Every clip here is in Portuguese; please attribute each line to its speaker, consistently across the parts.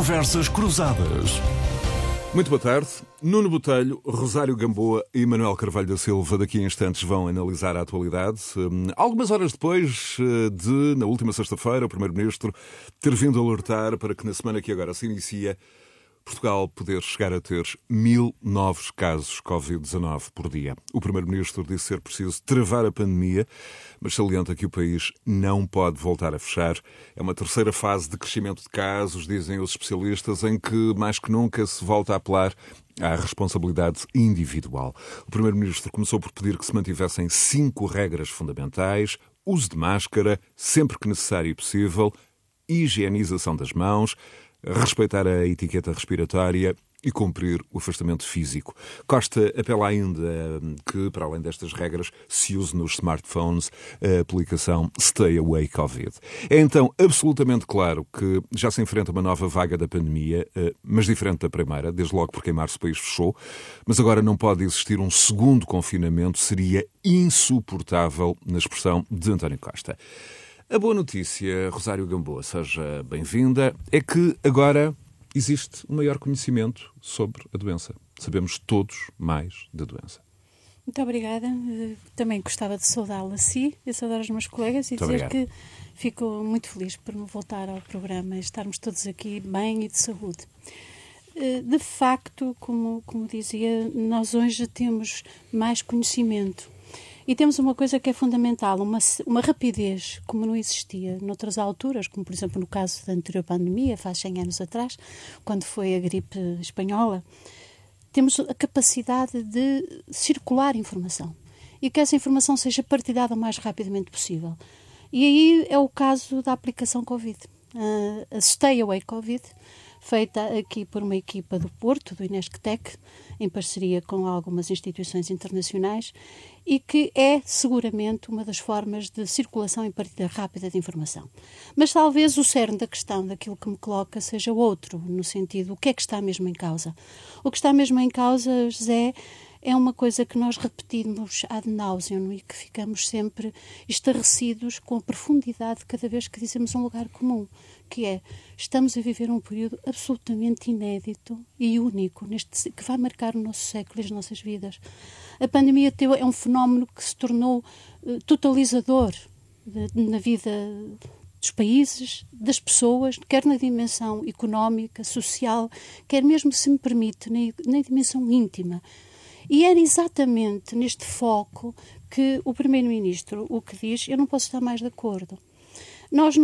Speaker 1: Conversas Cruzadas.
Speaker 2: Muito boa tarde. Nuno Botelho, Rosário Gamboa e Manuel Carvalho da Silva daqui a instantes vão analisar a atualidade. Algumas horas depois de, na última sexta-feira, o Primeiro-Ministro ter vindo alertar para que na semana que agora se inicia, Portugal poder chegar a ter 1000 novos casos Covid-19 por dia. O Primeiro-Ministro disse ser preciso travar a pandemia, mas salienta que o país não pode voltar a fechar. É uma terceira fase de crescimento de casos, dizem os especialistas, em que mais que nunca se volta a apelar à responsabilidade individual. O Primeiro-Ministro começou por pedir que se mantivessem 5 regras fundamentais: uso de máscara, sempre que necessário e possível, higienização das mãos, respeitar a etiqueta respiratória e cumprir o afastamento físico. Costa apela ainda que, para além destas regras, se use nos smartphones a aplicação Stay Away Covid. É então absolutamente claro que já se enfrenta uma nova vaga da pandemia, mas diferente da primeira, desde logo porque em março o país fechou, mas agora não pode existir um segundo confinamento, seria insuportável, na expressão de António Costa. A boa notícia, Rosário Gamboa, seja bem-vinda, é que agora existe um maior conhecimento sobre a doença. Sabemos todos mais da doença.
Speaker 3: Muito obrigada. Também gostava de saudá-la a si e saudar os meus colegas e dizer que fico muito feliz por me voltar ao programa e estarmos todos aqui bem e de saúde. De facto, como dizia, nós hoje temos mais conhecimento. E temos uma coisa que é fundamental, uma rapidez, como não existia noutras alturas, como por exemplo no caso da anterior pandemia, faz 100 anos atrás, quando foi a gripe espanhola. Temos a capacidade de circular informação e que essa informação seja partilhada o mais rapidamente possível. E aí é o caso da aplicação Covid, a Stay Away Covid, feita aqui por uma equipa do Porto, do Inesctec, em parceria com algumas instituições internacionais, e que é seguramente uma das formas de circulação e partilha rápida de informação. Mas talvez o cerne da questão, daquilo que me coloca, seja outro, no sentido, o que é que está mesmo em causa? O que está mesmo em causa, José, é uma coisa que nós repetimos ad nauseam e que ficamos sempre estarrecidos com a profundidade cada vez que dizemos um lugar comum, que é, estamos a viver um período absolutamente inédito e único, que vai marcar o nosso século e as nossas vidas. A pandemia é um fenómeno que se tornou totalizador na vida dos países, das pessoas, quer na dimensão económica, social, quer mesmo, se me permite, na dimensão íntima. E era exatamente neste foco que o Primeiro-Ministro o que diz, eu não posso estar mais de acordo. Nós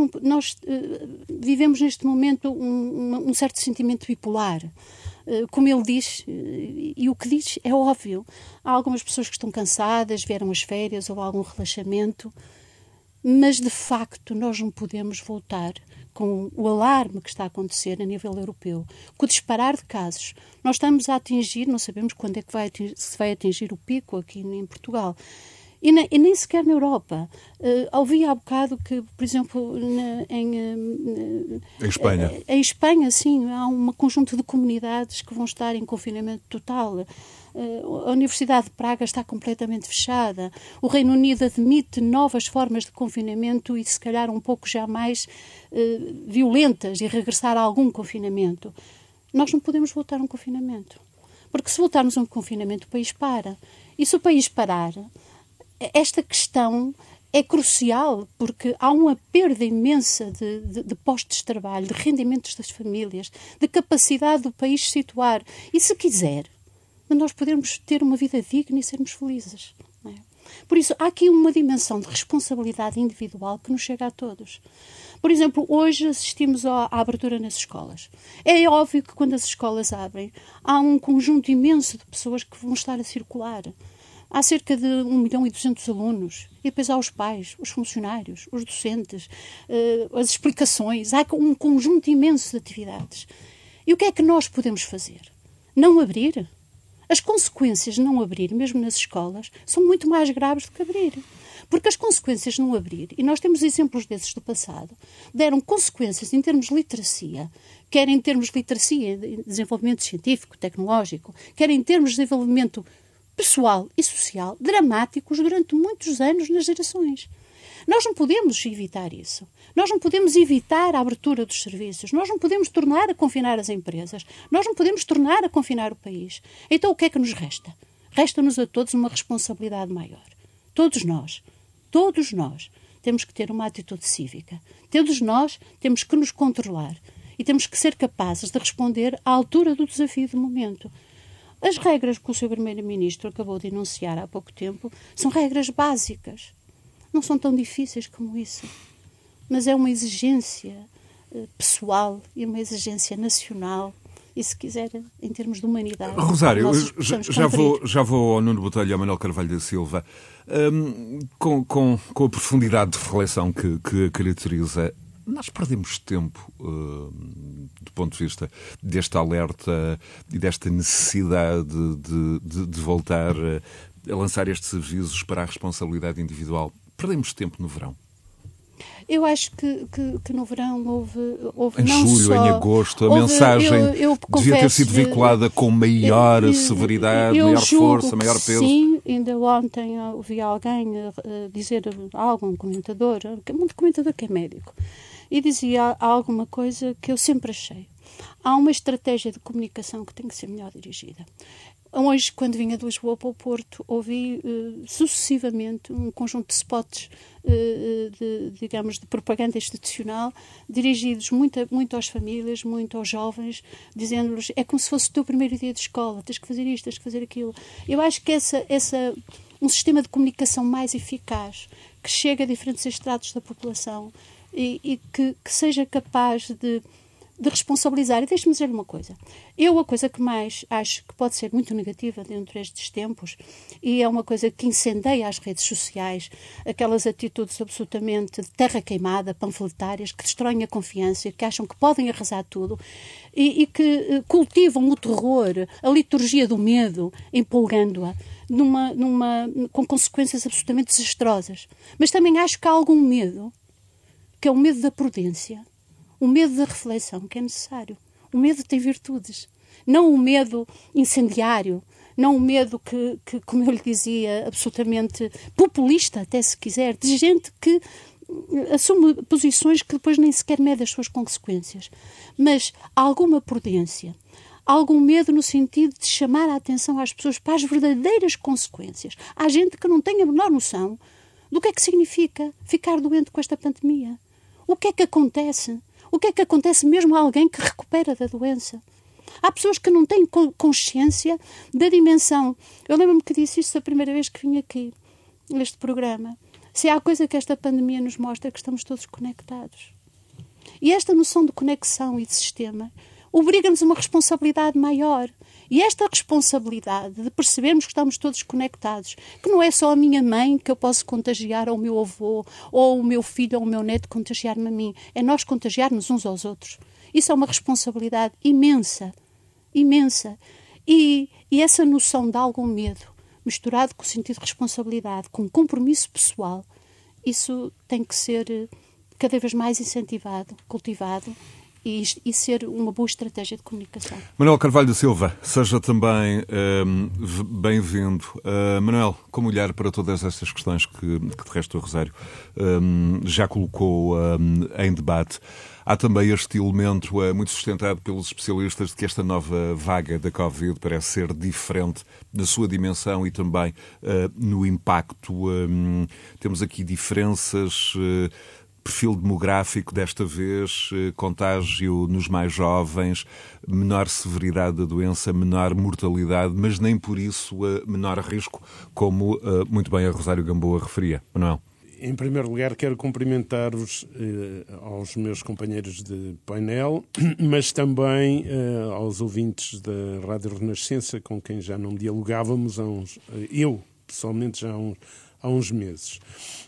Speaker 3: vivemos neste momento um certo sentimento bipolar. Como ele diz, e o que diz é óbvio. Há algumas pessoas que estão cansadas, vieram as férias ou algum relaxamento, mas de facto nós não podemos voltar com o alarme que está a acontecer a nível europeu, com o disparar de casos. Nós estamos a atingir, não sabemos quando é que se vai atingir o pico aqui em Portugal. E nem sequer na Europa. Ouvi há bocado que, por exemplo, em
Speaker 2: Espanha.
Speaker 3: Em Espanha, sim, há um conjunto de comunidades que vão estar em confinamento total. A Universidade de Praga está completamente fechada. O Reino Unido admite novas formas de confinamento e, se calhar, um pouco já mais violentas e regressar a algum confinamento. Nós não podemos voltar a um confinamento. Porque se voltarmos a um confinamento, o país para. E se o país parar, esta questão é crucial, porque há uma perda imensa de postos de trabalho, de rendimentos das famílias, de capacidade do país se situar. E se quiser, nós podemos ter uma vida digna e sermos felizes. Não é? Por isso, há aqui uma dimensão de responsabilidade individual que nos chega a todos. Por exemplo, hoje assistimos à abertura nas escolas. É óbvio que quando as escolas abrem, há um conjunto imenso de pessoas que vão estar a circular. Há cerca de 1.200.000 alunos. E depois há os pais, os funcionários, os docentes, as explicações. Há um conjunto imenso de atividades. E o que é que nós podemos fazer? Não abrir? As consequências de não abrir, mesmo nas escolas, são muito mais graves do que abrir. Porque as consequências de não abrir, e nós temos exemplos desses do passado, deram consequências em termos de literacia, quer em termos de literacia, de desenvolvimento científico, tecnológico, quer em termos de desenvolvimento pessoal e social, dramáticos durante muitos anos nas gerações. Nós não podemos evitar isso. Nós não podemos evitar a abertura dos serviços. Nós não podemos tornar a confinar as empresas. Nós não podemos tornar a confinar o país. Então o que é que nos resta? Resta-nos a todos uma responsabilidade maior. Todos nós temos que ter uma atitude cívica. Todos nós temos que nos controlar e temos que ser capazes de responder à altura do desafio do momento. As regras que o Sr. Primeiro-Ministro acabou de enunciar há pouco tempo são regras básicas. Não são tão difíceis como isso. Mas é uma exigência pessoal e uma exigência nacional e, se quiser, em termos de humanidade.
Speaker 2: Rosário, já vou ao Nuno Botelho e ao Manuel Carvalho da Silva. Com a profundidade de reflexão que caracteriza, nós perdemos tempo do ponto de vista deste alerta e desta necessidade de voltar a lançar estes avisos para a responsabilidade individual. Perdemos tempo no verão.
Speaker 3: Eu acho que no verão houve
Speaker 2: em
Speaker 3: não
Speaker 2: julho,
Speaker 3: só...
Speaker 2: em agosto, a mensagem devia ter sido veiculada com maior severidade, maior força, maior peso.
Speaker 3: Sim, ainda ontem ouvi alguém dizer, algum comentador que é médico, e dizia alguma coisa que eu sempre achei. Há uma estratégia de comunicação que tem que ser melhor dirigida. Hoje, quando vinha de Lisboa para o Porto, ouvi sucessivamente um conjunto de spots, de propaganda institucional, dirigidos muito às famílias, muito aos jovens, dizendo-lhes, é como se fosse o teu primeiro dia de escola, tens que fazer isto, tens que fazer aquilo. Eu acho que um sistema de comunicação mais eficaz, que chegue a diferentes estratos da população e que seja capaz de responsabilizar. E deixe-me dizer uma coisa. A coisa que mais acho que pode ser muito negativa dentro destes tempos, e é uma coisa que incendeia as redes sociais, aquelas atitudes absolutamente de terra queimada, panfletárias, que destroem a confiança, que acham que podem arrasar tudo e que cultivam o terror, a liturgia do medo, empolgando-a, com consequências absolutamente desastrosas. Mas também acho que há algum medo, que é o medo da prudência, o medo da reflexão, que é necessário. O medo tem virtudes. Não o medo incendiário, não o medo que, como eu lhe dizia, absolutamente populista, até se quiser, de gente que assume posições que depois nem sequer mede as suas consequências. Mas alguma prudência, algum medo no sentido de chamar a atenção às pessoas para as verdadeiras consequências. Há gente que não tem a menor noção do que é que significa ficar doente com esta pandemia. O que é que acontece? O que é que acontece mesmo a alguém que recupera da doença? Há pessoas que não têm consciência da dimensão. Eu lembro-me que disse isto a primeira vez que vim aqui, neste programa. Se há coisa que esta pandemia nos mostra é que estamos todos conectados. E esta noção de conexão e de sistema obriga-nos a uma responsabilidade maior. E esta responsabilidade de percebermos que estamos todos conectados, que não é só a minha mãe que eu posso contagiar, ou o meu avô, ou o meu filho, ou o meu neto contagiar-me a mim. É nós contagiarmos uns aos outros. Isso é uma responsabilidade imensa, imensa. E essa noção de algum medo, misturado com o sentido de responsabilidade, com compromisso pessoal, isso tem que ser cada vez mais incentivado, cultivado, e ser uma boa estratégia de comunicação.
Speaker 2: Manuel Carvalho da Silva, seja também bem-vindo. Manuel, como olhar para todas estas questões que de resto o Rosário já colocou em debate? Há também este elemento muito sustentado pelos especialistas de que esta nova vaga da Covid parece ser diferente na sua dimensão e também no impacto. Temos aqui diferenças... Perfil demográfico desta vez, contágio nos mais jovens, menor severidade da doença, menor mortalidade, mas nem por isso menor risco, como muito bem a Rosário Gamboa referia. Manuel?
Speaker 1: Em primeiro lugar, quero cumprimentar-vos aos meus companheiros de painel, mas também aos ouvintes da Rádio Renascença, com quem já não dialogávamos eu, pessoalmente, já há uns meses.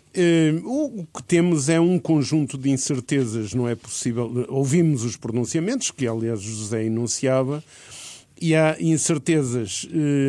Speaker 1: O que temos é um conjunto de incertezas, não é possível... Ouvimos os pronunciamentos, que aliás José enunciava, e há incertezas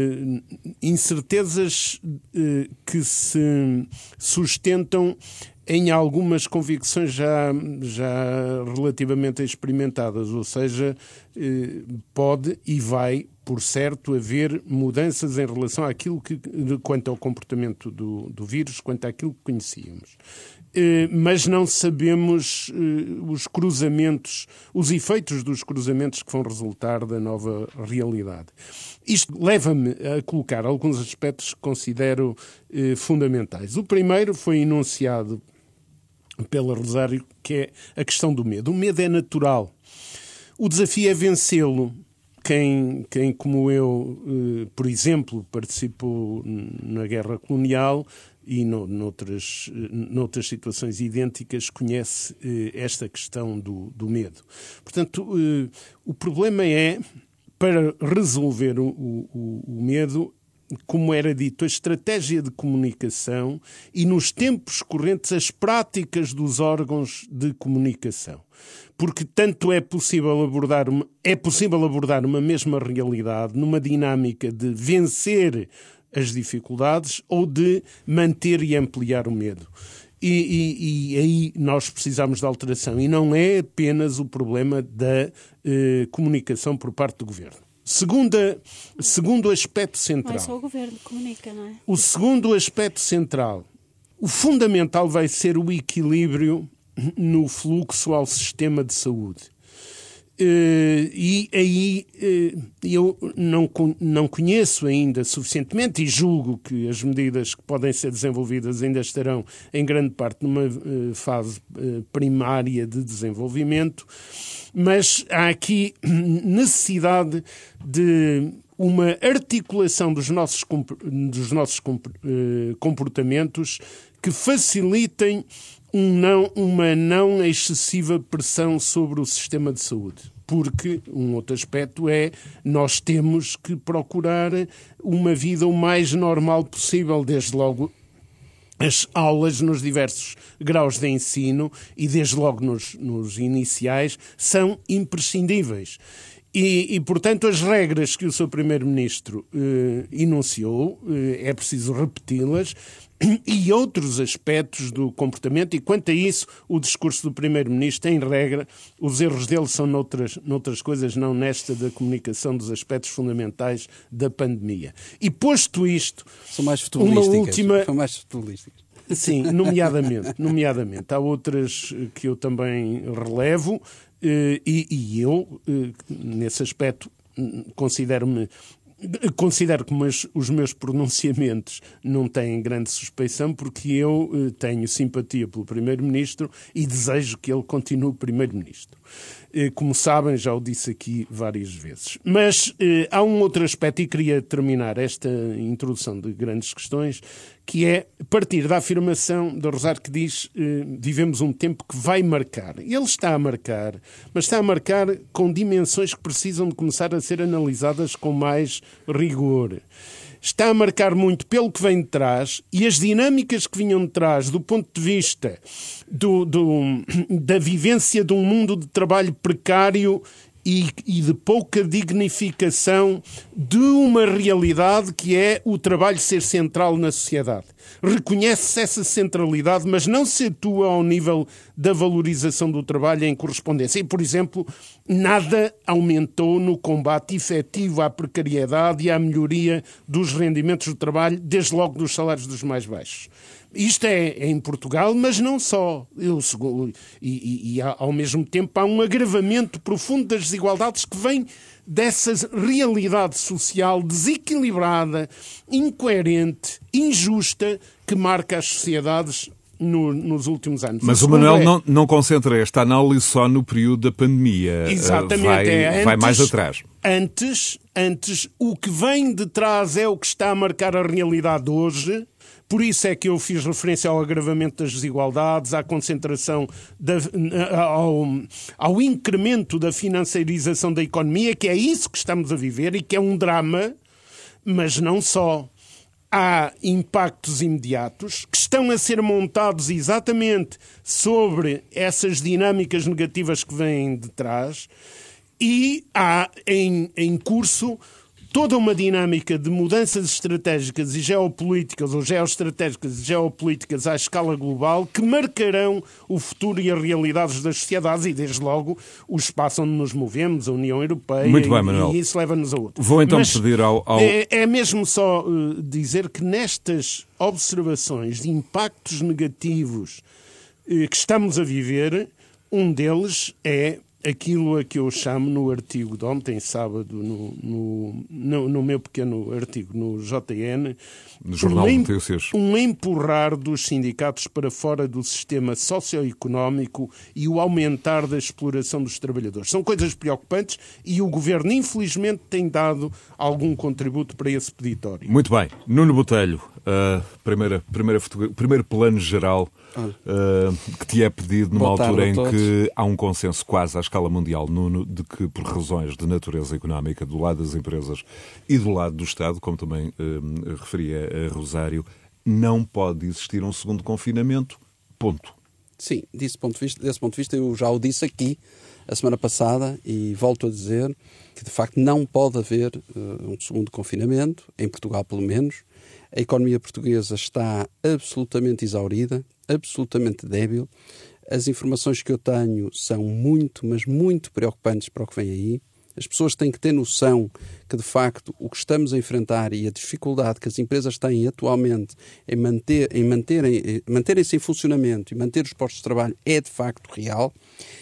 Speaker 1: que se sustentam em algumas convicções já relativamente experimentadas, ou seja, pode e vai por certo, haver mudanças em relação àquilo quanto ao comportamento do vírus, quanto àquilo que conhecíamos. Mas não sabemos os cruzamentos, os efeitos dos cruzamentos que vão resultar da nova realidade. Isto leva-me a colocar alguns aspectos que considero fundamentais. O primeiro foi enunciado pela Rosário, que é a questão do medo. O medo é natural. O desafio é vencê-lo. Quem, como eu, por exemplo, participou na guerra colonial e noutras situações idênticas, conhece esta questão do medo. Portanto, o problema é, para resolver o medo, como era dito, a estratégia de comunicação e, nos tempos correntes, as práticas dos órgãos de comunicação. Porque tanto é possível abordar uma mesma realidade numa dinâmica de vencer as dificuldades ou de manter e ampliar o medo. E aí nós precisamos de alteração. E não é apenas o problema da comunicação por parte do Governo. Segundo aspecto central.
Speaker 3: Não é só o Governo que comunica, não é?
Speaker 1: O segundo aspecto central. O fundamental vai ser o equilíbrio no fluxo ao sistema de saúde. E aí eu não conheço ainda suficientemente e julgo que as medidas que podem ser desenvolvidas ainda estarão em grande parte numa fase primária de desenvolvimento, mas há aqui necessidade de uma articulação dos nossos comportamentos que facilitem uma não excessiva pressão sobre o sistema de saúde. Porque um outro aspecto é nós temos que procurar uma vida o mais normal possível, desde logo as aulas nos diversos graus de ensino e desde logo nos iniciais são imprescindíveis. E, portanto, as regras que o Sr. Primeiro-Ministro enunciou, é preciso repeti-las, e outros aspectos do comportamento, e quanto a isso, o discurso do Primeiro-Ministro, em regra, os erros dele são noutras coisas, não nesta da comunicação dos aspectos fundamentais da pandemia. E posto isto...
Speaker 4: São mais futebolísticas.
Speaker 1: Sim, nomeadamente. Há outras que eu também relevo, e eu, nesse aspecto, considero que os meus pronunciamentos não têm grande suspeição, porque eu tenho simpatia pelo Primeiro-Ministro e desejo que ele continue Primeiro-Ministro. Como sabem, já o disse aqui várias vezes. Mas há um outro aspecto, e queria terminar esta introdução de grandes questões, que é partir da afirmação da Rosário que diz vivemos um tempo que vai marcar. Ele está a marcar, mas está a marcar com dimensões que precisam de começar a ser analisadas com mais rigor. Está a marcar muito pelo que vem de trás e as dinâmicas que vinham de trás do ponto de vista da vivência de um mundo de trabalho precário e de pouca dignificação de uma realidade que é o trabalho ser central na sociedade. Reconhece-se essa centralidade, mas não se atua ao nível da valorização do trabalho em correspondência. E, por exemplo, nada aumentou no combate efetivo à precariedade e à melhoria dos rendimentos do trabalho, desde logo dos salários dos mais baixos. Isto é em Portugal, mas não só. Ao mesmo tempo há um agravamento profundo das desigualdades que vem dessa realidade social desequilibrada, incoerente, injusta, que marca as sociedades nos últimos anos.
Speaker 2: Mas o Manuel não concentra esta análise só no período da pandemia.
Speaker 1: Exatamente.
Speaker 2: Vai mais atrás.
Speaker 1: Antes, o que vem de trás é o que está a marcar a realidade hoje. Por isso é que eu fiz referência ao agravamento das desigualdades, à concentração, ao incremento da financiarização da economia, que é isso que estamos a viver e que é um drama, mas não só. Há impactos imediatos que estão a ser montados exatamente sobre essas dinâmicas negativas que vêm de trás e há em curso toda uma dinâmica de mudanças estratégicas e geopolíticas, ou geoestratégicas e geopolíticas à escala global, que marcarão o futuro e as realidades das sociedades e, desde logo, o espaço onde nos movemos, a União Europeia.
Speaker 2: Muito bem, Manuel.
Speaker 1: E isso leva-nos a outro.
Speaker 2: Vou então pedir ao...
Speaker 1: É mesmo só dizer que nestas observações de impactos negativos que estamos a viver, um deles é aquilo a que eu chamo no artigo de ontem, sábado, no meu pequeno artigo no JN,
Speaker 2: no Jornal de Notícias,
Speaker 1: um empurrar dos sindicatos para fora do sistema socioeconómico e o aumentar da exploração dos trabalhadores. São coisas preocupantes e o Governo, infelizmente, tem dado algum contributo para esse peditório.
Speaker 2: Muito bem. Nuno Botelho, primeiro plano geral que te é pedido numa altura em que há um consenso quase à escala mundial, Nuno, de que por razões de natureza económica do lado das empresas e do lado do Estado, como também referia a Rosário, não pode existir um segundo confinamento, ponto.
Speaker 4: Sim, desse ponto de vista eu já o disse aqui a semana passada e volto a dizer que de facto não pode haver um segundo confinamento, em Portugal pelo menos. A economia portuguesa está absolutamente exaurida, absolutamente débil. As informações que eu tenho são muito, mas muito preocupantes para o que vem aí. As pessoas têm que ter noção que, de facto, o que estamos a enfrentar e a dificuldade que as empresas têm atualmente em manterem-se em funcionamento e manter os postos de trabalho é, de facto, real.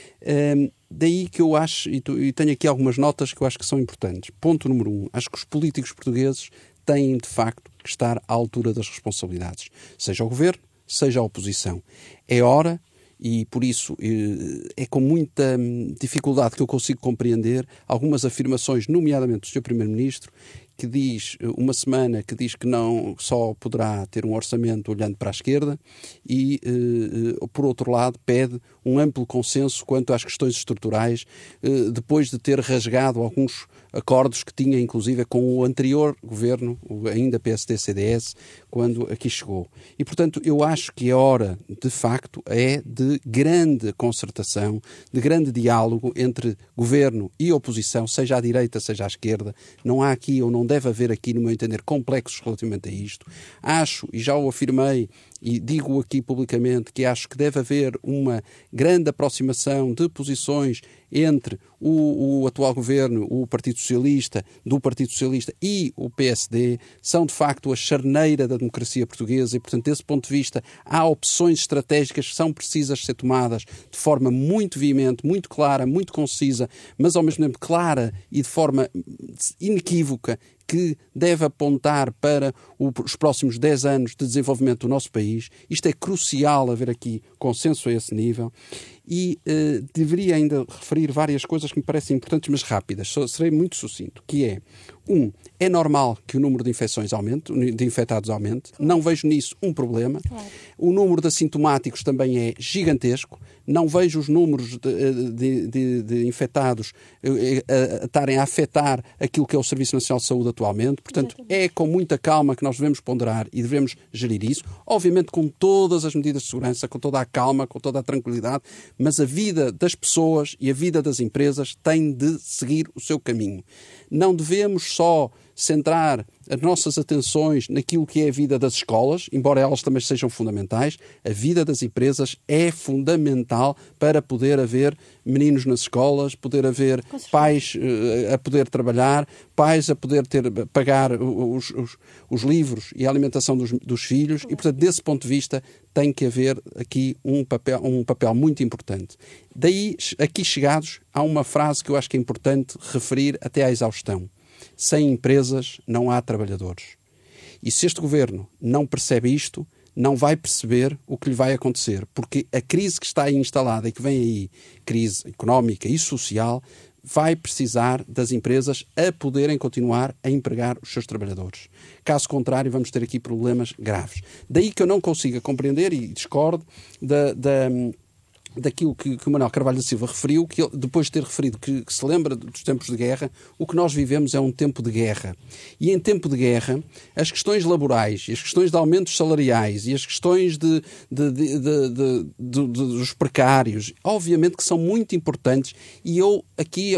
Speaker 4: Daí que eu acho, e tenho aqui algumas notas que eu acho que são importantes. Ponto número 1. Acho que os políticos portugueses têm, de facto, que estar à altura das responsabilidades. Seja o Governo, seja a oposição. É hora, e por isso é com muita dificuldade que eu consigo compreender algumas afirmações, nomeadamente do Sr. Primeiro-Ministro, que diz, uma semana, que diz que não só poderá ter um orçamento olhando para a esquerda e, por outro lado, pede um amplo consenso quanto às questões estruturais, depois de ter rasgado alguns acordos que tinha, inclusive, com o anterior governo, ainda PSD-CDS, quando aqui chegou. E, portanto, eu acho que a hora, de facto, é de grande concertação, de grande diálogo entre governo e oposição, seja à direita, seja à esquerda. Não há aqui, ou não deve haver aqui, no meu entender, complexos relativamente a isto. Acho, e já o afirmei, e digo aqui publicamente, que acho que deve haver uma grande aproximação de posições entre o atual governo, o Partido Socialista, do Partido Socialista e o PSD, são de facto a charneira da democracia portuguesa e, portanto, desse ponto de vista, há opções estratégicas que são precisas ser tomadas de forma muito veemente, muito clara, muito concisa, mas ao mesmo tempo clara e de forma inequívoca, que deve apontar para os próximos 10 anos de desenvolvimento do nosso país. Isto é crucial haver aqui consenso a esse nível. E deveria ainda referir várias coisas que me parecem importantes, mas rápidas. Serei muito sucinto, que é, é normal que o número de infecções aumente, de infectados aumente. Não vejo nisso um problema. Claro. O número de assintomáticos também é gigantesco. Não vejo os números de infectados estarem a afetar aquilo que é o Serviço Nacional de Saúde atualmente. Portanto, é com muita calma que nós devemos ponderar e devemos gerir isso. Obviamente com todas as medidas de segurança, com toda a calma, com toda a tranquilidade, mas a vida das pessoas e a vida das empresas tem de seguir o seu caminho. Não devemos só centrar as nossas atenções naquilo que é a vida das escolas, embora elas também sejam fundamentais. A vida das empresas é fundamental para poder haver meninos nas escolas, poder haver pais a poder trabalhar, pais a poder pagar os livros e a alimentação dos filhos e, portanto, desse ponto de vista, tem que haver aqui um papel muito importante. Daí, aqui chegados, há uma frase que eu acho que é importante referir até à exaustão. Sem empresas não há trabalhadores. E se este governo não percebe isto, não vai perceber o que lhe vai acontecer, porque a crise que está aí instalada e que vem aí, crise económica e social, vai precisar das empresas a poderem continuar a empregar os seus trabalhadores. Caso contrário, vamos ter aqui problemas graves. Daí que eu não consiga compreender e discordo daquilo que o Manuel Carvalho da Silva referiu, que ele, depois de ter referido que se lembra dos tempos de guerra, o que nós vivemos é um tempo de guerra. E em tempo de guerra, as questões laborais, as questões de aumentos salariais e as questões dos precários, obviamente que são muito importantes, e eu, aqui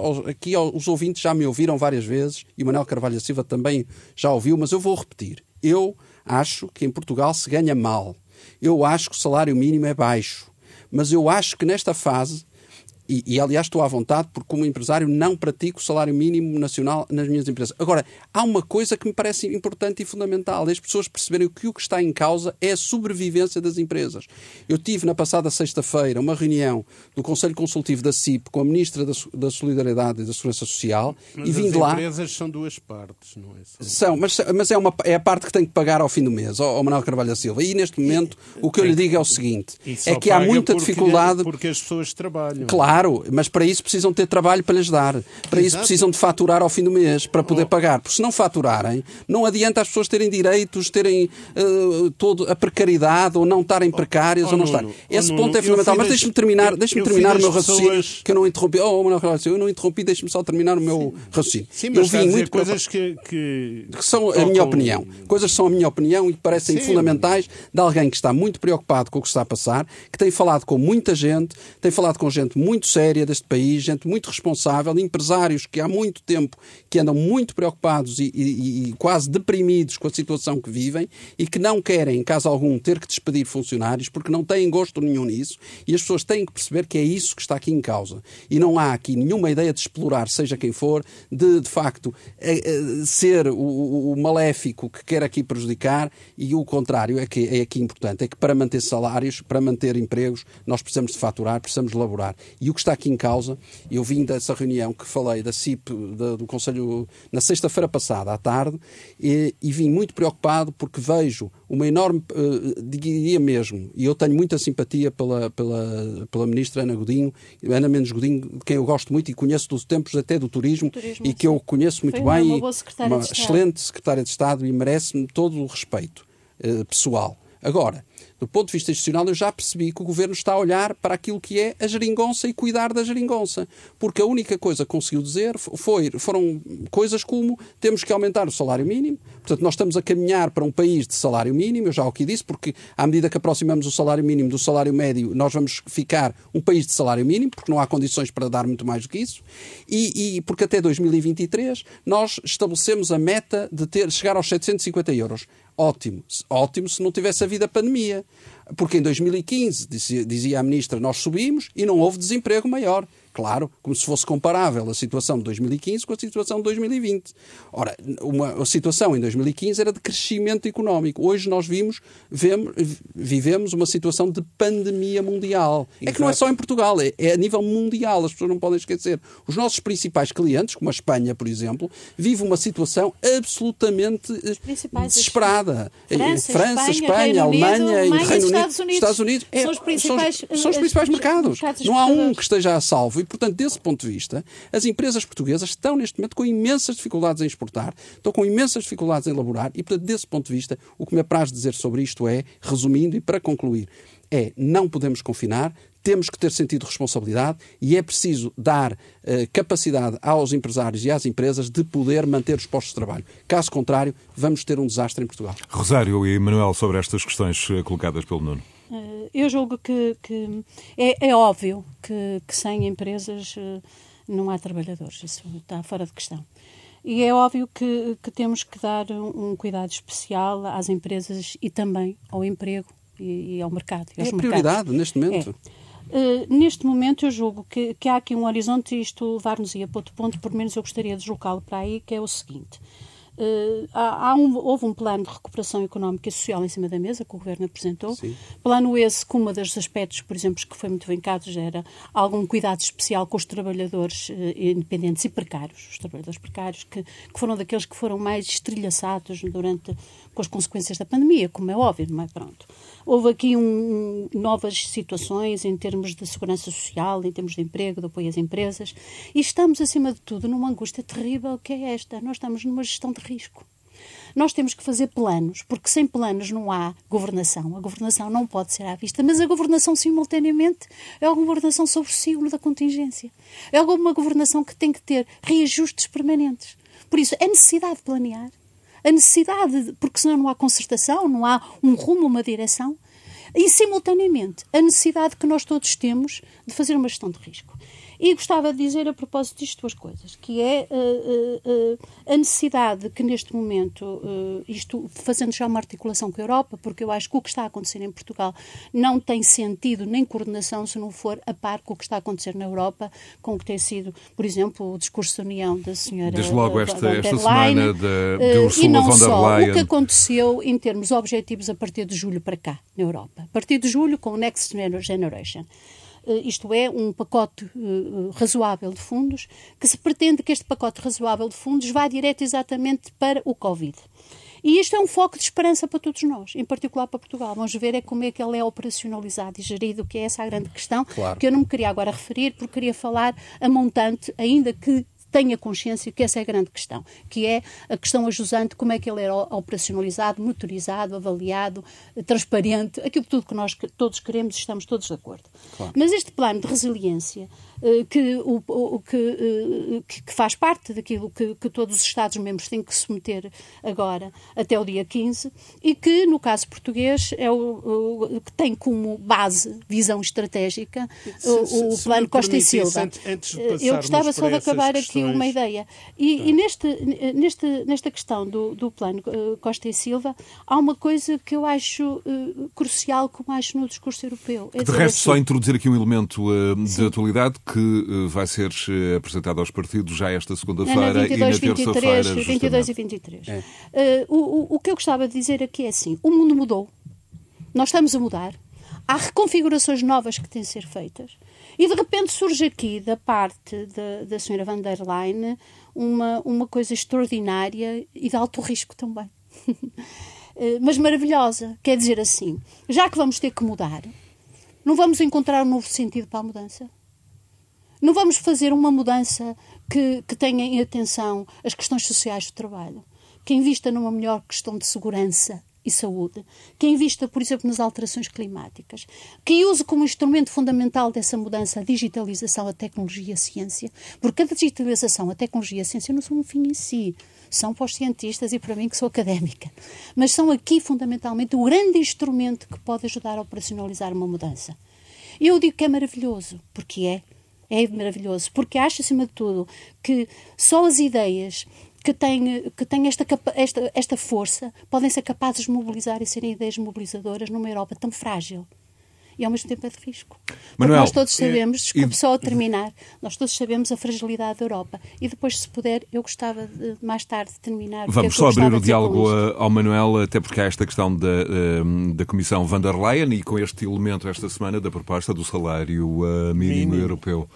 Speaker 4: os ouvintes já me ouviram várias vezes, e o Manuel Carvalho da Silva também já ouviu, mas eu vou repetir. Eu acho que em Portugal se ganha mal. Eu acho que o salário mínimo é baixo. Mas eu acho que nesta fase, e aliás estou à vontade, porque como empresário não pratico o salário mínimo nacional nas minhas empresas. Agora, há uma coisa que me parece importante e fundamental, é as pessoas perceberem que o que está em causa é a sobrevivência das empresas. Eu tive na passada sexta-feira uma reunião do Conselho Consultivo da CIP com a Ministra da Solidariedade e da Segurança Social,
Speaker 1: mas
Speaker 4: e vim de lá...
Speaker 1: As empresas são duas partes, não é?
Speaker 4: São, mas é a parte que tem que pagar ao fim do mês, ao Manuel Carvalho da Silva. E neste momento o que eu lhe digo é o seguinte, é que há muita dificuldade...
Speaker 1: Porque as pessoas trabalham.
Speaker 4: Claro, mas para isso precisam ter trabalho para lhes dar. Para isso precisam de faturar ao fim do mês, para poder pagar. Porque se não faturarem, não adianta as pessoas terem direitos, terem toda a precariedade, ou não estarem precárias, ou não estarem. Esse ponto é fundamental. Mas deixe-me terminar o meu raciocínio, que eu não interrompi. Eu não interrompi, deixe-me só terminar o meu raciocínio.
Speaker 1: Sim, mas eu vi muito coisas que
Speaker 4: são a minha opinião. Coisas que são a minha opinião e que parecem fundamentais de alguém que está muito preocupado com o que está a passar, que tem falado com muita gente, tem falado com gente muito séria deste país, gente muito responsável, empresários que há muito tempo que andam muito preocupados e quase deprimidos com a situação que vivem e que não querem, em caso algum, ter que despedir funcionários porque não têm gosto nenhum nisso, e as pessoas têm que perceber que é isso que está aqui em causa. E não há aqui nenhuma ideia de explorar, seja quem for, de facto ser o maléfico que quer aqui prejudicar, e o contrário é aqui importante, é que para manter salários, para manter empregos, nós precisamos de faturar, precisamos de laborar. E o que está aqui em causa, eu vim dessa reunião que falei da CIP, do Conselho, na sexta-feira passada, à tarde, e vim muito preocupado porque vejo uma enorme, diria mesmo, e eu tenho muita simpatia pela ministra Ana Mendes Godinho, de quem eu gosto muito e conheço dos tempos até do turismo e que eu conheço muito bem, uma excelente secretária de Estado, e merece-me todo o respeito pessoal. Agora, do ponto de vista institucional, eu já percebi que o Governo está a olhar para aquilo que é a geringonça e cuidar da geringonça. Porque a única coisa que conseguiu dizer foram coisas como temos que aumentar o salário mínimo. Portanto, nós estamos a caminhar para um país de salário mínimo, eu já aqui disse, porque à medida que aproximamos o salário mínimo do salário médio, nós vamos ficar um país de salário mínimo, porque não há condições para dar muito mais do que isso. E porque até 2023 nós estabelecemos a meta de chegar aos 750 euros. Ótimo se não tivesse havido a pandemia. Porque em 2015, dizia a Ministra, nós subimos e não houve desemprego maior. Claro, como se fosse comparável a situação de 2015 com a situação de 2020. Ora, a situação em 2015 era de crescimento económico. Hoje nós vivemos uma situação de pandemia mundial. Exato. É que não é só em Portugal, é a nível mundial, as pessoas não podem esquecer. Os nossos principais clientes, como a Espanha, por exemplo, vivem uma situação absolutamente desesperada. França, Espanha, Alemanha e Reino Unido, Estados Unidos são os principais mercados. Não há um que esteja a salvo. E, portanto, desse ponto de vista, as empresas portuguesas estão, neste momento, com imensas dificuldades em exportar, estão com imensas dificuldades em elaborar e, portanto, desse ponto de vista, o que me apraz dizer sobre isto é, resumindo e para concluir, não podemos confinar, temos que ter sentido de responsabilidade e é preciso dar capacidade aos empresários e às empresas de poder manter os postos de trabalho. Caso contrário, vamos ter um desastre em Portugal.
Speaker 2: Rosário e Manuel, sobre estas questões colocadas pelo Nuno.
Speaker 3: Eu julgo que é óbvio que sem empresas não há trabalhadores. Isso está fora de questão. E é óbvio que temos que dar um cuidado especial às empresas e também ao emprego e ao mercado.
Speaker 4: É a prioridade neste momento.
Speaker 3: Neste momento eu julgo que há aqui um horizonte e isto levar-nos-ia para outro ponto, por menos eu gostaria de deslocá-lo para aí, que é o seguinte. Houve um plano de recuperação económica e social em cima da mesa que o Governo apresentou. Sim. Plano esse que um dos aspectos, por exemplo, que foi muito vincado já era algum cuidado especial com os trabalhadores independentes e precários. Os trabalhadores precários que foram daqueles que foram mais estrelhaçados com as consequências da pandemia, como é óbvio, não é? Pronto. Houve aqui novas situações em termos de segurança social, em termos de emprego, de apoio às empresas, e estamos, acima de tudo, numa angústia terrível que é esta. Nós estamos numa gestão de risco. Nós temos que fazer planos, porque sem planos não há governação. A governação não pode ser à vista, mas a governação, simultaneamente, é uma governação sobre o signo da contingência. É uma governação que tem que ter reajustes permanentes. Por isso, a necessidade de planear, a necessidade, porque senão não há concertação, não há um rumo, uma direção, e, simultaneamente, a necessidade que nós todos temos de fazer uma gestão de risco. E gostava de dizer, a propósito disto, duas coisas, que é a necessidade que, neste momento, isto fazendo já uma articulação com a Europa, porque eu acho que o que está a acontecer em Portugal não tem sentido nem coordenação se não for a par com o que está a acontecer na Europa, com o que tem sido, por exemplo, o discurso de união da senhora
Speaker 2: Desde logo esta
Speaker 3: Leyen,
Speaker 2: semana de Ursula von der Leyen.
Speaker 3: O que aconteceu em termos objetivos a partir de julho para cá, na Europa. A partir de julho, com o Next Generation. Isto é, um pacote razoável de fundos, que se pretende que este pacote razoável de fundos vá direto exatamente para o Covid. E isto é um foco de esperança para todos nós, em particular para Portugal. Vamos ver como é que ele é operacionalizado e gerido, que é essa a grande questão, que eu não me queria agora referir, porque queria falar a montante, ainda que tenha consciência que essa é a grande questão, que é a questão ajusante, como é que ele é operacionalizado, motorizado, avaliado, transparente, aquilo tudo que nós todos queremos e estamos todos de acordo. Claro. Mas este plano de resiliência, que faz parte daquilo que todos os Estados-membros têm que submeter agora até o dia 15, e que, no caso português, que tem como base, visão estratégica, o plano Costa e Silva. Eu gostava só de acabar aqui uma ideia. E nesta questão do plano Costa e Silva, há uma coisa que eu acho crucial, como acho no discurso europeu.
Speaker 2: De resto, só introduzir aqui um elemento de atualidade que vai ser apresentado aos partidos já esta segunda-feira e na terça-feira.
Speaker 3: 22 e 23. O que eu gostava de dizer aqui é assim, o mundo mudou. Nós estamos a mudar. Há reconfigurações novas que têm de ser feitas. E, de repente, surge aqui, da parte da senhora von der Leyen, uma coisa extraordinária e de alto risco também. Mas maravilhosa. Quer dizer assim, já que vamos ter que mudar, não vamos encontrar um novo sentido para a mudança? Não vamos fazer uma mudança que tenha em atenção as questões sociais do trabalho, que invista numa melhor questão de segurança e saúde, que invista, por exemplo, nas alterações climáticas, que use como instrumento fundamental dessa mudança a digitalização, a tecnologia e a ciência, porque a digitalização, a tecnologia e a ciência não são um fim em si, são para os cientistas e para mim que sou académica, mas são aqui fundamentalmente o grande instrumento que pode ajudar a operacionalizar uma mudança. E eu digo que é maravilhoso, porque é maravilhoso, porque acho, acima de tudo, que só as ideias que têm esta força podem ser capazes de mobilizar e serem ideias mobilizadoras numa Europa tão frágil. E ao mesmo tempo é de risco.
Speaker 2: Manuel,
Speaker 3: nós todos sabemos, desculpe só a terminar, nós todos sabemos a fragilidade da Europa. E depois, se puder, eu gostava de mais tarde de terminar.
Speaker 2: Vamos só abrir o diálogo ao Manuel, até porque há esta questão da Comissão von der Leyen e com este elemento esta semana da proposta do salário mínimo europeu.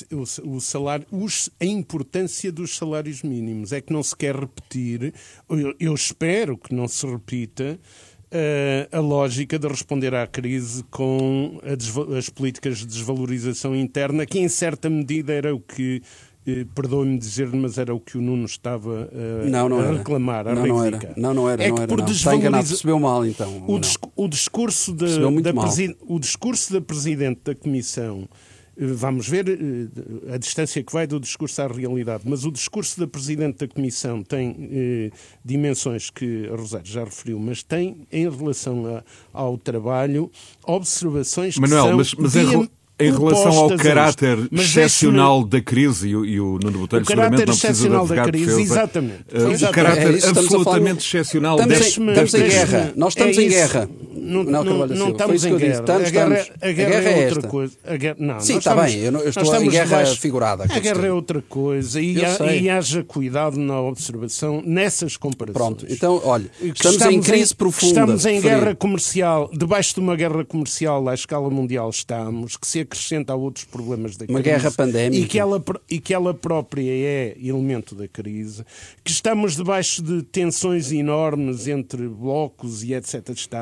Speaker 1: A importância dos salários mínimos é que não se quer repetir, eu espero que não se repita, a lógica de responder à crise com as políticas de desvalorização interna, que em certa medida era o que, perdoe-me dizer, mas era o que o Nuno estava a reclamar, a reivindicar.
Speaker 4: Não era. Está enganado, percebeu mal então.
Speaker 1: O discurso da Presidente da Comissão, vamos ver a distância que vai do discurso à realidade, mas o discurso da Presidente da Comissão tem dimensões que a Rosário já referiu, mas tem, em relação ao trabalho, observações
Speaker 2: Manuel,
Speaker 1: que são...
Speaker 2: Em relação ao caráter excepcional da crise, e o Nuno Botelho seguramente não precisa de advogado de defesa,
Speaker 1: exatamente.
Speaker 2: O caráter absolutamente excepcional
Speaker 4: Estamos em guerra. Nós estamos em guerra.
Speaker 1: Não estamos em guerra. A guerra é outra coisa.
Speaker 4: Sim, está bem. Eu estou em guerra figurada.
Speaker 1: A guerra é outra coisa e haja cuidado na observação nessas comparações.
Speaker 4: Pronto, então, olha, estamos em crise profunda.
Speaker 1: Estamos em guerra comercial, debaixo de uma guerra comercial à escala mundial estamos, que se acrescenta a outros problemas da crise.
Speaker 4: Uma guerra pandémica.
Speaker 1: E que ela própria é elemento da crise, que estamos debaixo de tensões enormes entre blocos e etc. Estamos,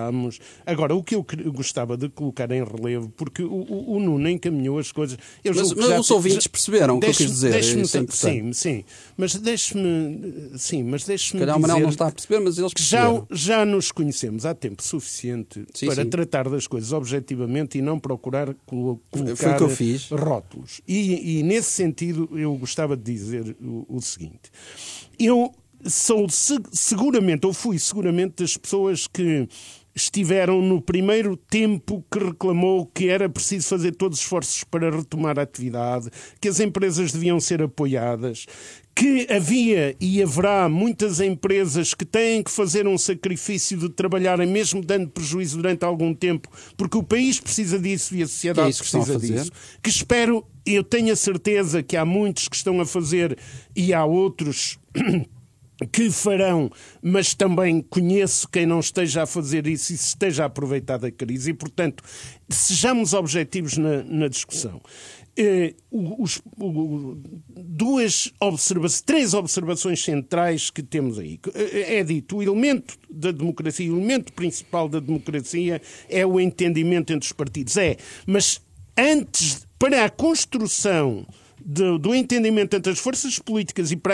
Speaker 1: Agora, o que eu gostava de colocar em relevo, porque o Nuno encaminhou as coisas...
Speaker 4: Mas os ouvintes perceberam o que eu quis dizer.
Speaker 1: Sim, mas deixe-me dizer...
Speaker 4: Se calhar o Manuel não está a perceber, mas eles perceberam.
Speaker 1: Já nos conhecemos há tempo suficiente para tratar das coisas objetivamente e não procurar colocar rótulos. E nesse sentido, eu gostava de dizer o seguinte. Eu sou seguramente, ou fui seguramente, das pessoas que estiveram no primeiro tempo que reclamou que era preciso fazer todos os esforços para retomar a atividade, que as empresas deviam ser apoiadas, que havia e haverá muitas empresas que têm que fazer um sacrifício de trabalharem mesmo dando prejuízo durante algum tempo, porque o país precisa disso e a sociedade precisa disso. Que espero, eu tenho a certeza que há muitos que estão a fazer e há outros que farão, mas também conheço quem não esteja a fazer isso e se esteja a aproveitar da crise e, portanto, sejamos objetivos na discussão. Três observações centrais que temos aí. É dito, o elemento da democracia, o elemento principal da democracia é o entendimento entre os partidos. Mas antes, para a construção do entendimento entre as forças políticas e para a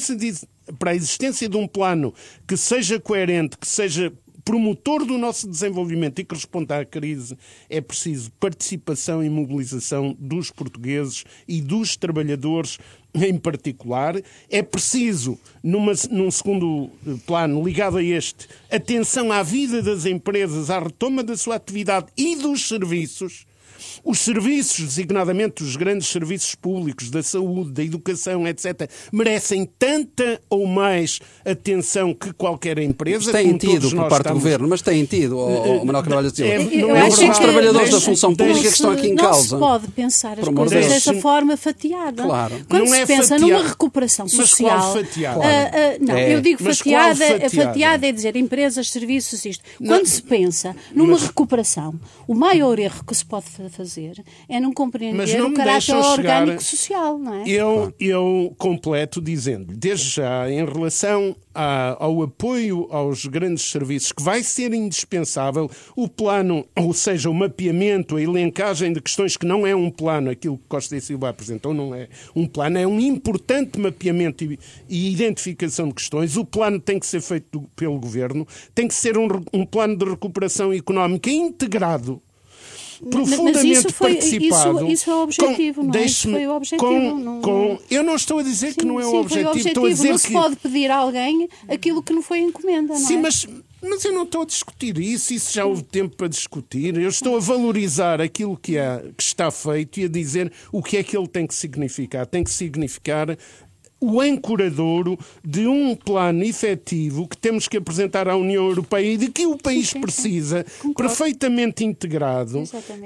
Speaker 1: existência de um plano que seja coerente, que seja promotor do nosso desenvolvimento e que responda à crise, é preciso participação e mobilização dos portugueses e dos trabalhadores em particular. É preciso, num segundo plano ligado a este, atenção à vida das empresas, à retoma da sua atividade e dos serviços. Os serviços, designadamente os grandes serviços públicos da saúde, da educação, etc., merecem tanta ou mais atenção que qualquer empresa.
Speaker 4: Têm tido por parte do Governo, mas têm tido, Manuel Carvalho da Silva.
Speaker 3: Eu acho que
Speaker 4: os trabalhadores da função pública que estão aqui em causa.
Speaker 3: Não se pode pensar as coisas dessa forma fatiada.
Speaker 4: Claro.
Speaker 3: Quando se pensa numa recuperação social... Não, eu digo fatiada é dizer empresas, serviços, isto. Quando se pensa numa recuperação, o maior erro que se pode fazer é não compreender o caráter orgânico social, não é?
Speaker 1: Eu completo dizendo, desde já, em relação ao apoio aos grandes serviços, que vai ser indispensável, o plano, ou seja, o mapeamento, a elencagem de questões que não é um plano, aquilo que Costa e Silva apresentou não é um plano, é um importante mapeamento e identificação de questões. O plano tem que ser feito pelo Governo, tem que ser um plano de recuperação económica integrado, profundamente participado.
Speaker 3: Isso é o objetivo, não é? Isso foi o objetivo.
Speaker 1: Eu não estou a dizer que não é o objetivo. Estou a dizer
Speaker 3: não se pode pedir a alguém aquilo que não foi encomenda, não é?
Speaker 1: Sim, mas eu não estou a discutir isso já houve tempo para discutir. Eu estou a valorizar aquilo que está feito e a dizer o que é que ele tem que significar. Tem que significar o ancoradouro de um plano efetivo que temos que apresentar à União Europeia e de que o país precisa, perfeitamente integrado,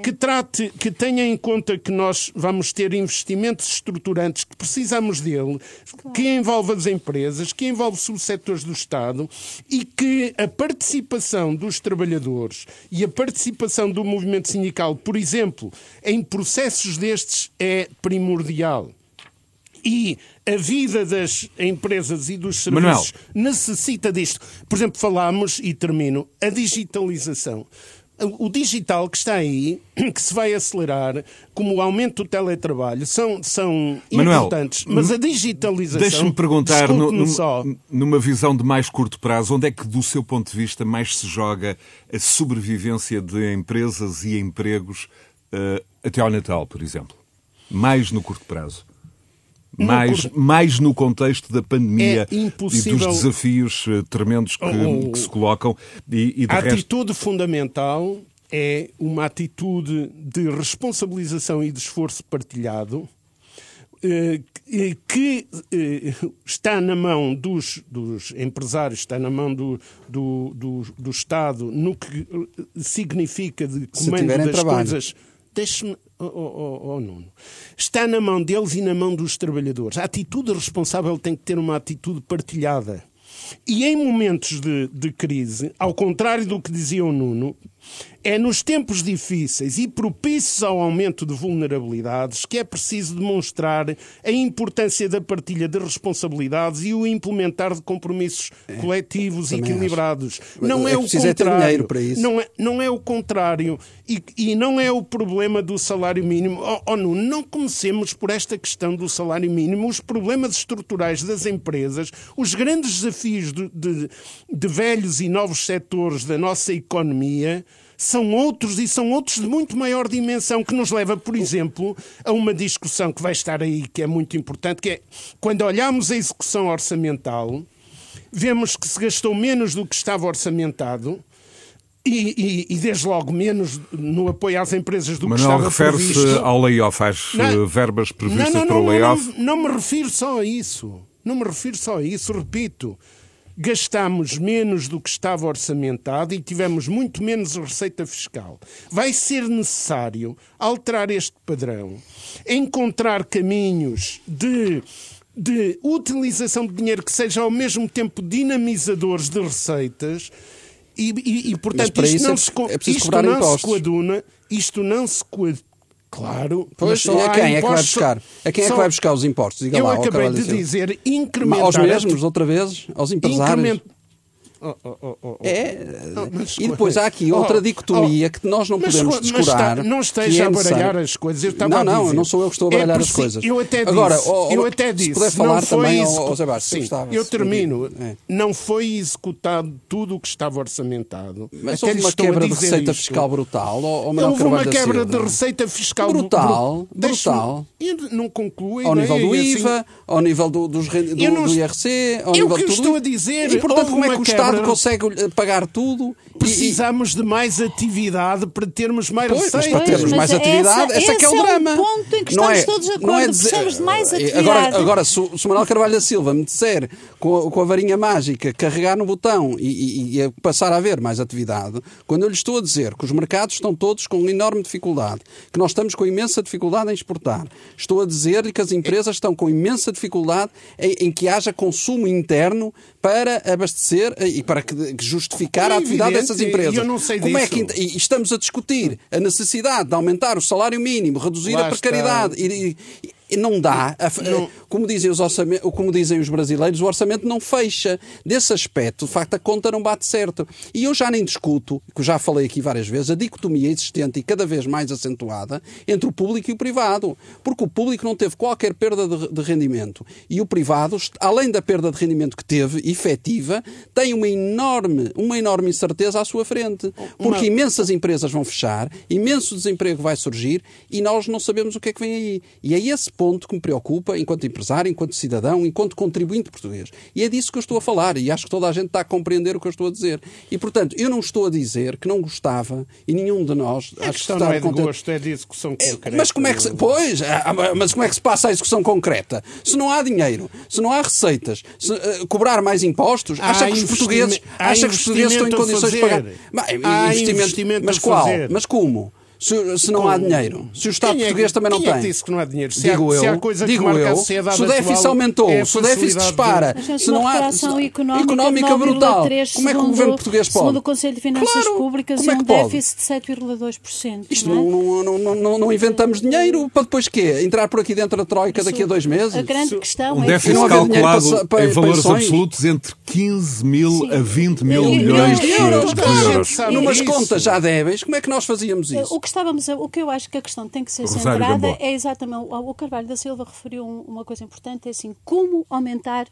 Speaker 1: que tenha em conta que nós vamos ter investimentos estruturantes, que precisamos dele, que envolve as empresas, que envolve subsetores do Estado e que a participação dos trabalhadores e a participação do movimento sindical, por exemplo, em processos destes é primordial. E a vida das empresas e dos serviços necessita disto. Por exemplo, falámos, e termino, a digitalização. O digital que está aí, que se vai acelerar, como o aumento do teletrabalho, são importantes. Mas a digitalização...
Speaker 2: Deixe-me perguntar, numa visão de mais curto prazo, onde é que, do seu ponto de vista, mais se joga a sobrevivência de empresas e empregos até ao Natal, por exemplo? Mais no curto prazo? Mais no contexto da pandemia e dos desafios tremendos que se colocam.
Speaker 1: A atitude fundamental é uma atitude de responsabilização e de esforço partilhado que está na mão dos empresários, está na mão do Estado, no que significa de comando das coisas. Deixe-me... Nuno. Está na mão deles e na mão dos trabalhadores. A atitude responsável tem que ter uma atitude partilhada. E em momentos de crise, ao contrário do que dizia o Nuno, É nos tempos difíceis e propícios ao aumento de vulnerabilidades que é preciso demonstrar a importância da partilha de responsabilidades e o implementar de compromissos coletivos e equilibrados. Não é o
Speaker 4: contrário. Ter dinheiro para isso.
Speaker 1: Não é o contrário. E não é o problema do salário mínimo. Não comecemos por esta questão do salário mínimo. Os problemas estruturais das empresas, os grandes desafios de velhos e novos setores da nossa economia são outros de muito maior dimensão, que nos leva, por exemplo, a uma discussão que vai estar aí, que é muito importante, que é, quando olhamos a execução orçamental, vemos que se gastou menos do que estava orçamentado, e desde logo menos no apoio às empresas do que estava previsto.
Speaker 2: Refere-se ao layoff, às verbas previstas para o layoff?
Speaker 1: Não me refiro só a isso. Repito. Gastámos menos do que estava orçamentado e tivemos muito menos receita fiscal. Vai ser necessário alterar este padrão, encontrar caminhos de utilização de dinheiro que sejam ao mesmo tempo dinamizadores de receitas e portanto, isto não se coaduna. Claro.
Speaker 4: Pois, a quem é que vai buscar? A quem é que vai buscar os impostos? Diga lá,
Speaker 1: acabei de dizer, incrementar...
Speaker 4: Aos mesmos, outra vez? Aos empresários? E depois há aqui outra dicotomia que nós não podemos descurar.
Speaker 1: Não esteja a baralhar as coisas. Eu estava a dizer.
Speaker 4: Não sou eu que estou a baralhar as coisas.
Speaker 1: Eu até disse. Se puder falar também ao Zé Bastos. Eu termino. Não foi executado tudo o que estava orçamentado.
Speaker 4: Mas houve uma quebra de receita fiscal brutal.
Speaker 1: Houve uma quebra de receita fiscal
Speaker 4: brutal.
Speaker 1: Não conclui.
Speaker 4: Ao nível do IVA, ao nível do IRC, ao nível de tudo.
Speaker 1: É o que eu estou a dizer.
Speaker 4: E portanto, como é que o Estado consegue pagar tudo?
Speaker 1: Precisamos de mais atividade para termos mais receitas.
Speaker 4: Para termos mais atividade, esse é que é o drama.
Speaker 3: É o ponto em que estamos todos de acordo. Precisamos de mais atividade.
Speaker 4: Agora, se o Manuel Carvalho da Silva me disser com a varinha mágica carregar no botão e passar a haver mais atividade, quando eu lhe estou a dizer que os mercados estão todos com enorme dificuldade, que nós estamos com imensa dificuldade em exportar, estou a dizer-lhe que as empresas estão com imensa dificuldade em que haja consumo interno para abastecer e para justificar a atividade dessas empresas.
Speaker 1: Eu não sei disso.
Speaker 4: E estamos a discutir a necessidade de aumentar o salário mínimo, reduzir a precariedade e não dá. Como dizem os brasileiros, o orçamento não fecha. Desse aspecto, de facto, a conta não bate certo. E eu já nem discuto, que já falei aqui várias vezes, a dicotomia existente e cada vez mais acentuada entre o público e o privado. Porque o público não teve qualquer perda de rendimento. E o privado, além da perda de rendimento que teve, efetiva, tem uma enorme incerteza à sua frente. Porque imensas empresas vão fechar, imenso desemprego vai surgir e nós não sabemos o que é que vem aí. E é esse ponto que me preocupa enquanto empresário, enquanto cidadão, enquanto contribuinte português. E é disso que eu estou a falar e acho que toda a gente está a compreender o que eu estou a dizer. E, portanto, eu não estou a dizer que não gostava e nenhum de nós...
Speaker 1: A questão não é de gosto, é de execução concreta.
Speaker 4: Mas como é que mas como é que se passa a execução concreta? Se não há dinheiro, se não há receitas, cobrar mais impostos, acha que os portugueses estão em condições de pagar? Investimento, mas qual? Mas como? Se não há dinheiro, se o Estado português também não tem.
Speaker 1: Quem é que disse que não há dinheiro? Se
Speaker 4: há
Speaker 1: coisa que marca a sociedade atual,
Speaker 4: se o déficit aumentou, se o déficit dispara, se não há económica brutal, como é que o governo português pode?
Speaker 3: Segundo o Conselho de Finanças Públicas, é um déficit de 7,2%.
Speaker 4: Isto não inventamos dinheiro para depois quê? Entrar por aqui dentro da Troika daqui a 2 meses?
Speaker 3: A grande questão
Speaker 2: é que déficit calculado em valores absolutos entre 15 mil a 20 mil milhões de euros.
Speaker 3: Numas
Speaker 4: contas já débeis, como é que nós fazíamos isso?
Speaker 3: O que eu acho que a questão tem que ser centrada é exatamente, o Carvalho da Silva referiu uma coisa importante, é assim, como aumentar,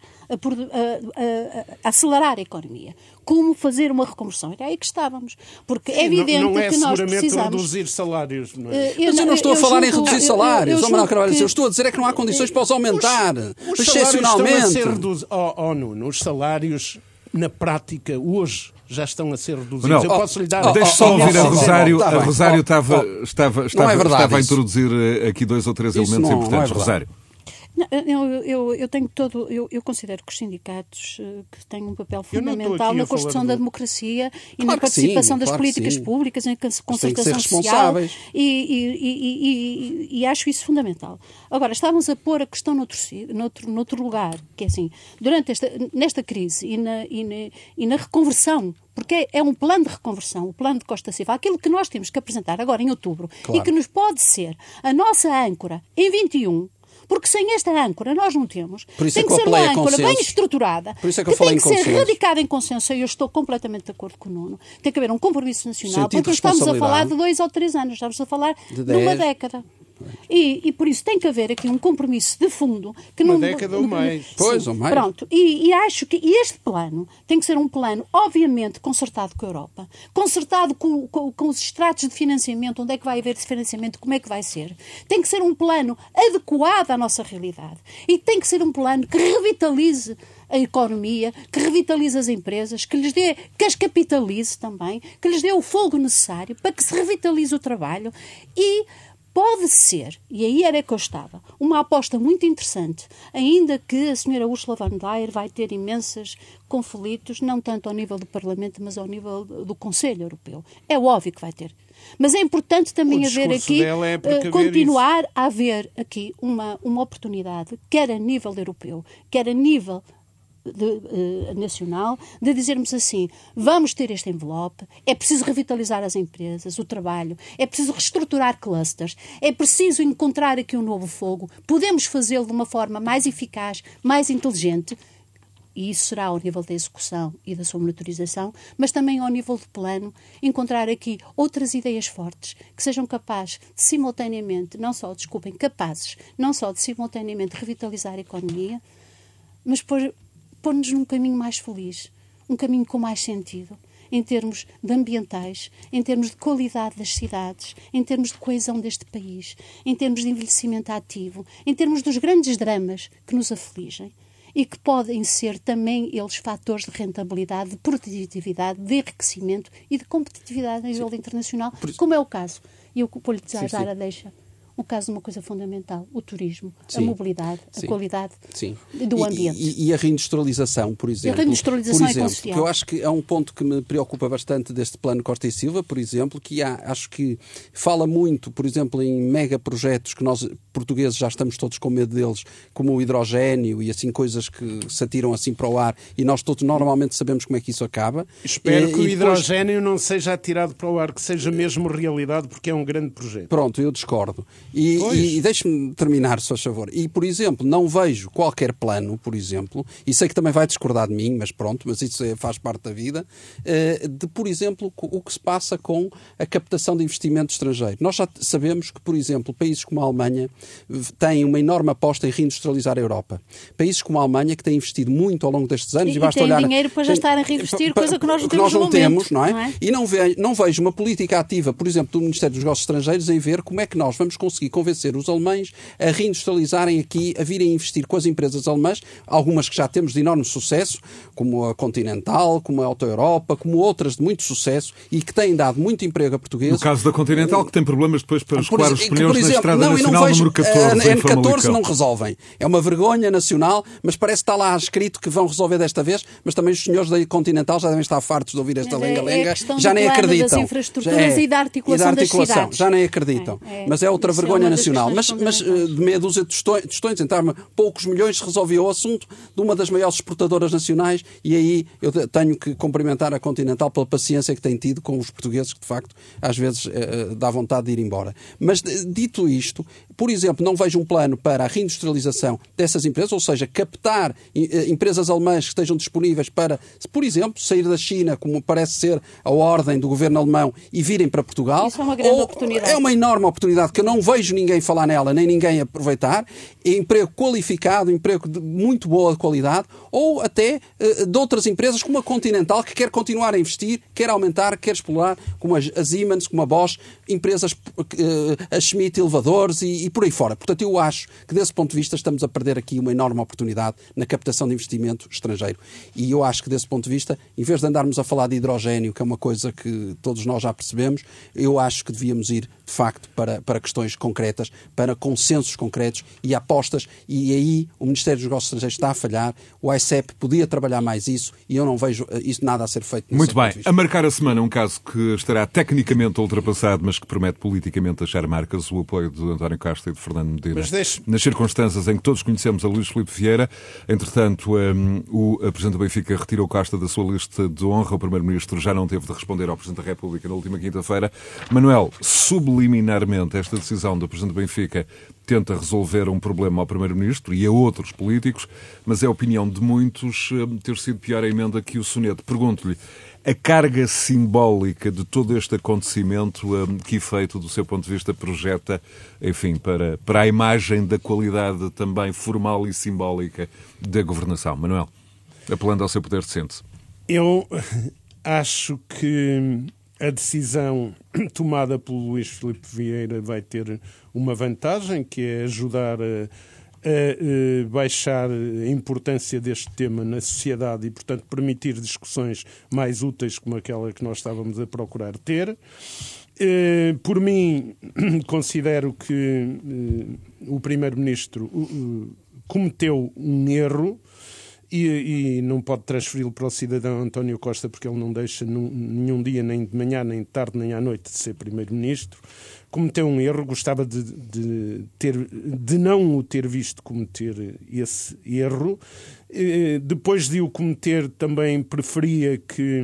Speaker 3: acelerar a economia, como fazer uma reconversão. É aí que estávamos, porque é evidente que nós precisamos...
Speaker 1: Não é seguramente reduzir salários, não é?
Speaker 4: Mas eu não estou a falar em reduzir salários, Manuel Carvalho da Silva, estou a dizer é que não há condições para os aumentar, excepcionalmente.
Speaker 1: Os salários, na prática, hoje, já estão a ser reduzidos.
Speaker 2: Não,
Speaker 1: eu posso lhe dar...
Speaker 2: Deixa só ouvir a Rosário. A Rosário estava a introduzir aqui 2 ou 3 elementos importantes. Rosário.
Speaker 3: Eu considero que os sindicatos que têm um papel fundamental na construção da democracia e na participação das políticas públicas, na concertação social, e acho isso fundamental. Agora, estávamos a pôr a questão noutro lugar, que é assim, nesta crise e na reconversão porque é um plano de reconversão, o plano de Costa Silva, aquilo que nós temos que apresentar agora em outubro, claro, e que nos pode ser a nossa âncora em 21, porque sem esta âncora nós não temos. Tem que ser uma âncora bem estruturada, que tem que ser radicada em consenso, e eu estou completamente de acordo com o Nuno. Tem que haver um compromisso nacional, porque não estamos a falar de 2 ou 3 anos, estamos a falar de uma década. E por isso tem que haver aqui um compromisso de fundo.
Speaker 1: Uma década ou mais.
Speaker 4: Pois, ou mais.
Speaker 3: Pronto. E acho que este plano tem que ser um plano, obviamente, concertado com a Europa, concertado com os estratos de financiamento, onde é que vai haver esse financiamento, como é que vai ser. Tem que ser um plano adequado à nossa realidade. E tem que ser um plano que revitalize a economia, que revitalize as empresas, que as capitalize também, que lhes dê o fogo necessário para que se revitalize o trabalho e pode ser, e aí era que eu estava, uma aposta muito interessante, ainda que a senhora Ursula von der Leyen vai ter imensos conflitos, não tanto ao nível do Parlamento, mas ao nível do Conselho Europeu. É óbvio que vai ter. Mas é importante também haver aqui, continuar a haver aqui uma oportunidade, quer a nível europeu, quer a nível nacional, de dizermos assim, vamos ter este envelope, é preciso revitalizar as empresas, o trabalho, é preciso reestruturar clusters, é preciso encontrar aqui um novo fogo, podemos fazê-lo de uma forma mais eficaz, mais inteligente, e isso será ao nível da execução e da sua monitorização, mas também ao nível do plano, encontrar aqui outras ideias fortes que sejam capazes de simultaneamente, capazes não só de simultaneamente revitalizar a economia, mas pôr-nos num caminho mais feliz, um caminho com mais sentido, em termos de ambientais, em termos de qualidade das cidades, em termos de coesão deste país, em termos de envelhecimento ativo, em termos dos grandes dramas que nos afligem e que podem ser também eles fatores de rentabilidade, de produtividade, de enriquecimento e de competitividade a nível internacional, como é o caso. E eu vou-lhe dar a deixa. O caso de uma coisa fundamental, o turismo, a mobilidade, a qualidade do ambiente.
Speaker 4: E a reindustrialização, por exemplo.
Speaker 3: A reindustrialização é consciente.
Speaker 4: Eu acho que é um ponto que me preocupa bastante deste plano Costa e Silva, por exemplo, que acho que fala muito, por exemplo, em megaprojetos que nós, portugueses, já estamos todos com medo deles, como o hidrogénio e assim coisas que se atiram assim para o ar e nós todos normalmente sabemos como é que isso acaba.
Speaker 1: Espero que o hidrogénio não seja atirado para o ar, que seja mesmo realidade, porque é um grande projeto.
Speaker 4: Pronto, eu discordo. E deixe-me terminar, se faz favor. E, por exemplo, não vejo qualquer plano, por exemplo, e sei que também vai discordar de mim, mas pronto, mas isso faz parte da vida, de, por exemplo, o que se passa com a captação de investimento estrangeiro. Nós já sabemos que, por exemplo, países como a Alemanha têm uma enorme aposta em reindustrializar a Europa. Países como a Alemanha, que têm investido muito ao longo destes anos,
Speaker 3: e basta olhar... dinheiro para já estar a reinvestir, coisa que nós não temos,
Speaker 4: não é? E não vejo uma política ativa, por exemplo, do Ministério dos Negócios Estrangeiros em ver como é que nós vamos conseguir convencer os alemães a reindustrializarem aqui, a virem investir com as empresas alemãs, algumas que já temos de enorme sucesso, como a Continental, como a Auto Europa, como outras de muito sucesso e que têm dado muito emprego a portugueses.
Speaker 2: No caso da Continental, que tem problemas depois para escoar os pneus na Estrada Nacional número 14.
Speaker 4: A N14 não resolvem. É uma vergonha nacional, mas parece que está lá escrito que vão resolver desta vez, mas também os senhores da Continental já devem estar fartos de ouvir esta lenga-lenga. Já nem acreditam.
Speaker 3: Das infraestruturas e da articulação das cidades.
Speaker 4: Já nem acreditam. Mas é outra vergonha nacional. Mas de meia dúzia de tostões, entraram poucos milhões, se resolvia o assunto de uma das maiores exportadoras nacionais e aí eu tenho que cumprimentar a Continental pela paciência que tem tido com os portugueses, que de facto às vezes dá vontade de ir embora. Mas dito isto, por exemplo, não vejo um plano para a reindustrialização dessas empresas, ou seja, captar empresas alemãs que estejam disponíveis para, por exemplo, sair da China, como parece ser a ordem do governo alemão, e virem para Portugal.
Speaker 3: Isso é uma grande oportunidade.
Speaker 4: É uma enorme oportunidade que eu não vejo ninguém falar nela, nem ninguém aproveitar. Emprego qualificado, emprego de muito boa qualidade, ou até de outras empresas como a Continental, que quer continuar a investir, quer aumentar, quer explorar, como a Siemens, como a Bosch, empresas, a Schmidt Elevadores e por aí fora. Portanto, eu acho que desse ponto de vista estamos a perder aqui uma enorme oportunidade na captação de investimento estrangeiro. E eu acho que desse ponto de vista, em vez de andarmos a falar de hidrogénio, que é uma coisa que todos nós já percebemos, eu acho que devíamos ir de facto, para questões concretas, para consensos concretos e apostas, e aí o Ministério dos Negócios Estrangeiros está a falhar, o AICEP podia trabalhar mais isso, e eu não vejo isso nada a ser feito.
Speaker 2: Muito bem. A marcar a semana um caso que estará tecnicamente ultrapassado, mas que promete politicamente deixar marcas, o apoio de António Costa e de Fernando Medina, nas circunstâncias em que todos conhecemos a Luís Filipe Vieira. Entretanto, o Presidente do Benfica retirou Costa da sua lista de honra. O Primeiro-Ministro já não teve de responder ao Presidente da República na última quinta-feira. Manuel, subliminarmente, esta decisão do Presidente do Benfica tenta resolver um problema ao Primeiro-Ministro e a outros políticos, mas é a opinião de muitos ter sido pior a emenda que o soneto. Pergunto-lhe, a carga simbólica de todo este acontecimento, que efeito, do seu ponto de vista, projeta, enfim, para a imagem da qualidade também formal e simbólica da governação? Manuel, apelando ao seu poder de síntese.
Speaker 1: Eu acho que a decisão tomada pelo Luís Filipe Vieira vai ter uma vantagem, que é ajudar a baixar a importância deste tema na sociedade e, portanto, permitir discussões mais úteis como aquela que nós estávamos a procurar ter. Por mim, considero que o Primeiro-Ministro cometeu um erro e não pode transferi-lo para o cidadão António Costa, porque ele não deixa nenhum dia, nem de manhã, nem de tarde, nem à noite, de ser Primeiro-Ministro. Cometeu um erro, gostava de não o ter visto cometer esse erro. Depois de o cometer, também preferia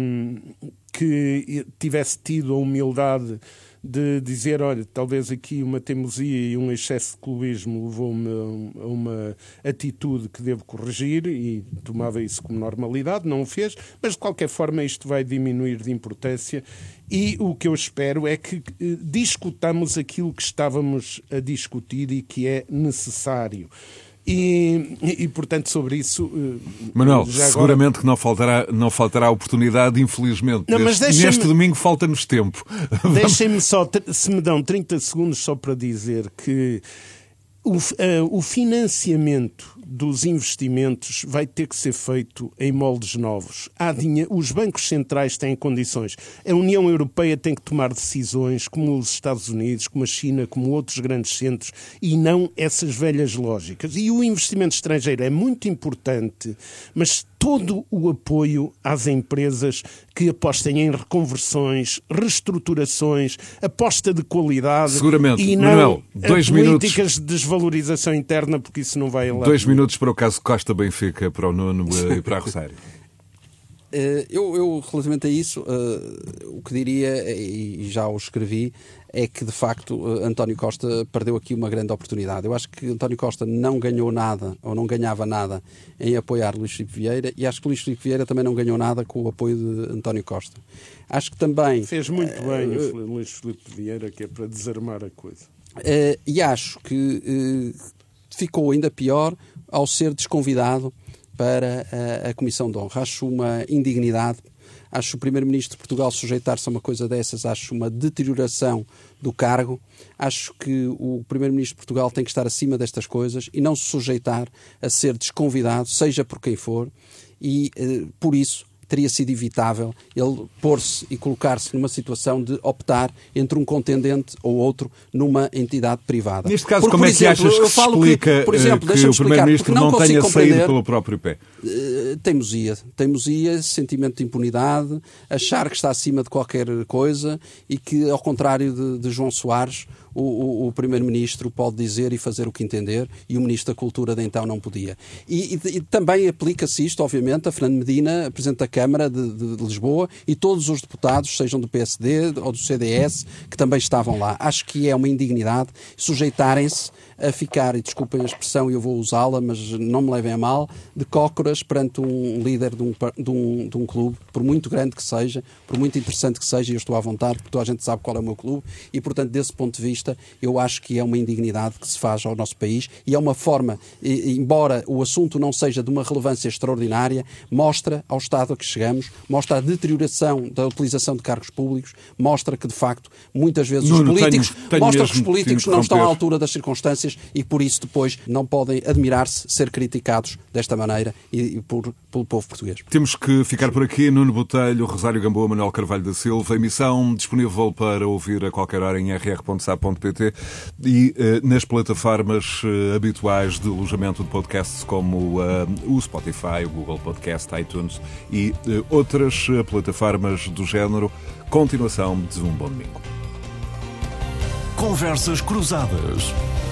Speaker 1: que tivesse tido a humildade de dizer, olha, talvez aqui uma teimosia e um excesso de clubismo levou-me a uma atitude que devo corrigir, e tomava isso como normalidade, não o fez, mas de qualquer forma isto vai diminuir de importância, e o que eu espero é que discutamos aquilo que estávamos a discutir e que é necessário. E, portanto, sobre isso...
Speaker 2: Manuel, seguramente que não faltará oportunidade, infelizmente.
Speaker 1: Não, mas
Speaker 2: neste domingo falta-nos tempo.
Speaker 1: Deixem-me só, se me dão 30 segundos só para dizer que o financiamento dos investimentos vai ter que ser feito em moldes novos. Os bancos centrais têm condições. A União Europeia tem que tomar decisões, como os Estados Unidos, como a China, como outros grandes centros, e não essas velhas lógicas. E o investimento estrangeiro é muito importante, mas todo o apoio às empresas que apostem em reconversões, reestruturações, aposta de qualidade.
Speaker 2: Seguramente.
Speaker 1: E não
Speaker 2: Manuel,
Speaker 1: políticas de desvalorização interna, porque isso não vai a lá.
Speaker 2: 2 minutos para o caso Costa-Benfica, para o Nuno e para a Rosário.
Speaker 4: Eu, relativamente a isso, o que diria, e já o escrevi, é que, de facto, António Costa perdeu aqui uma grande oportunidade. Eu acho que António Costa não ganhou nada, ou não ganhava nada, em apoiar Luís Filipe Vieira, e acho que Luís Filipe Vieira também não ganhou nada com o apoio de António Costa. Acho que também...
Speaker 1: Fez muito bem o Luís Filipe Vieira, que é para desarmar a coisa.
Speaker 4: E acho que ficou ainda pior ao ser desconvidado para a Comissão de Honra. Acho uma indignidade. Acho o Primeiro-Ministro de Portugal sujeitar-se a uma coisa dessas, acho uma deterioração do cargo. Acho que o Primeiro-Ministro de Portugal tem que estar acima destas coisas e não se sujeitar a ser desconvidado, seja por quem for, e por isso teria sido evitável ele pôr-se e colocar-se numa situação de optar entre um contendente ou outro numa entidade privada.
Speaker 2: Neste caso, porque, como é que achas que se explica que o Primeiro-Ministro não tenha saído pelo próprio pé?
Speaker 4: Teimosia, sentimento de impunidade, achar que está acima de qualquer coisa e que, ao contrário de João Soares, o Primeiro-Ministro pode dizer e fazer o que entender, e o Ministro da Cultura de então não podia. E também aplica-se isto, obviamente, a Fernando Medina, Presidente da Câmara de Lisboa, e todos os deputados, sejam do PSD ou do CDS, que também estavam lá. Acho que é uma indignidade sujeitarem-se a ficar, e desculpem a expressão, eu vou usá-la, mas não me levem a mal, de cócoras perante um líder de um clube, por muito grande que seja, por muito interessante que seja, e eu estou à vontade, porque toda a gente sabe qual é o meu clube, e, portanto, desse ponto de vista, eu acho que é uma indignidade que se faz ao nosso país, e é uma forma, embora o assunto não seja de uma relevância extraordinária, mostra ao estado a que chegamos, mostra a deterioração da utilização de cargos públicos, mostra que, de facto, muitas vezes os políticos não estão à altura das circunstâncias consequências e por isso depois não podem admirar-se ser criticados desta maneira e pelo povo português.
Speaker 2: Temos que ficar por aqui. Nuno Botelho, Rosário Gamboa, Manuel Carvalho da Silva. Emissão disponível para ouvir a qualquer hora em rr.sa.pt e nas plataformas habituais de alojamento de podcasts como o Spotify, o Google Podcast, iTunes e outras plataformas do género. Continuação de um bom domingo.
Speaker 5: Conversas Cruzadas.